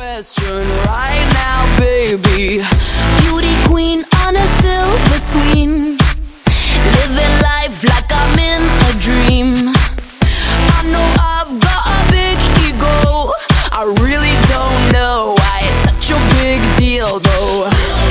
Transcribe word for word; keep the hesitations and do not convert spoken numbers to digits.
question right now, baby. Beauty queen on a silver screen, living life like I'm in a dream. I know I've got a big ego, I really don't know why it's such a big deal though.